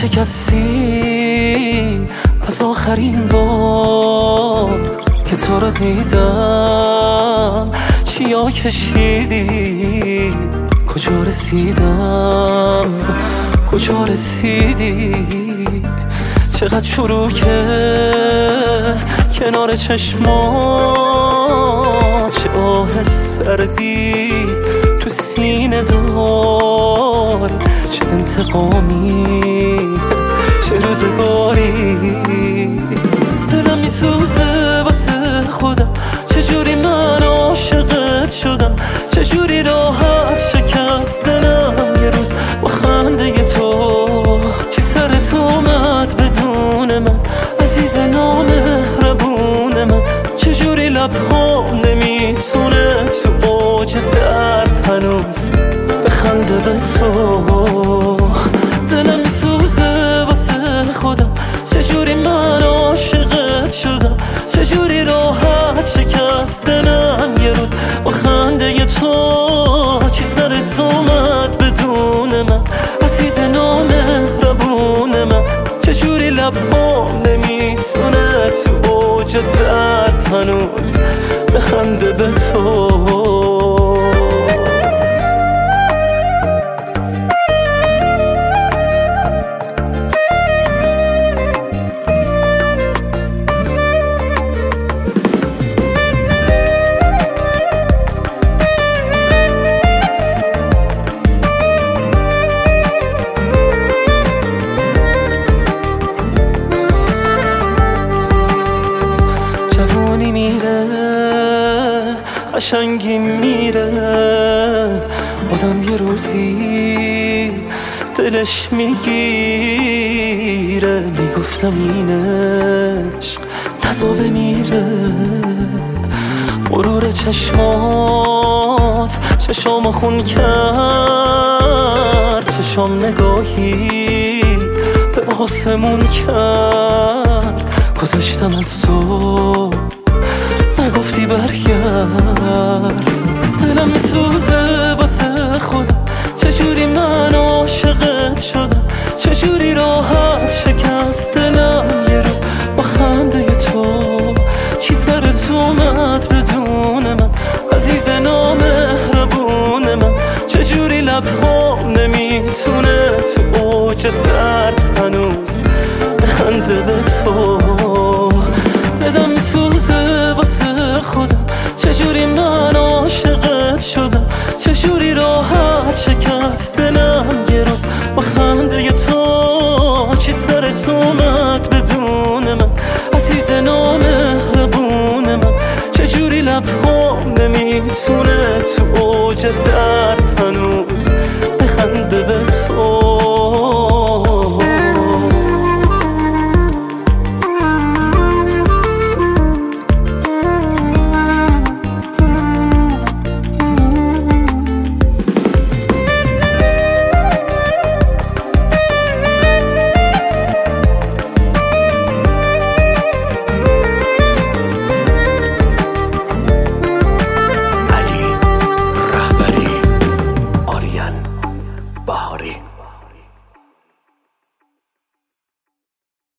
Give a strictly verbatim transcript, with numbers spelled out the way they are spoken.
شکستی از آخرین بار که تو رو دیدم. چیا کشیدی کجا رسیدم کجا رسیدی. چقدر شروع که کنار چشمات، چه آه سردی تو سینه دار. چه انتقامی چه روزگاری. دلم میسوزه واسه خودم، چجوری من عاشقت شدم، چجوری راحت شکست دلم یه روز با خنده تو. چی سرت اومد بدون من عزیز نامهربون من، چجوری لبهام نمیتونه تو اوج درد هنوز بخنده به تو. دلم میسوزه واسه خودم، چجوری من عاشقت شدم، چجوری راحت شکست دلم یه روز با خنده تو. چی سرت اومد بدون من عزیز نامهربون من، چجوری لبهام نمیتونه تو اوج درد هنوز بخنده به تو. قشنگی میره آدم، یه روزی دلش میگیره. میگفتم این عشق نزا بمیره. مرور چشمات چشام خون کرد، چشام نگاهی به آسمون کرد. گذشتم از تو نگفتی برگرد. دلم میسوزه واسه خودم، چجوری من عاشقت شدم، چجوری راحت شکست دلم یه روز با خنده تو. چی سرت اومد بدون من عزیز نامهربون من، چجوری لبهام نمیتونه تو اوج درد هنوز بخنده به تو. دلم میسوزه واسه خودم، چجوری من عاشقت شدم، چجوری راحت شکست دلم یه روز با خنده تو. چی سرت اومد بدون من عزیز نامهربون من، چجوری لبهام نمیتونه تو اوج درد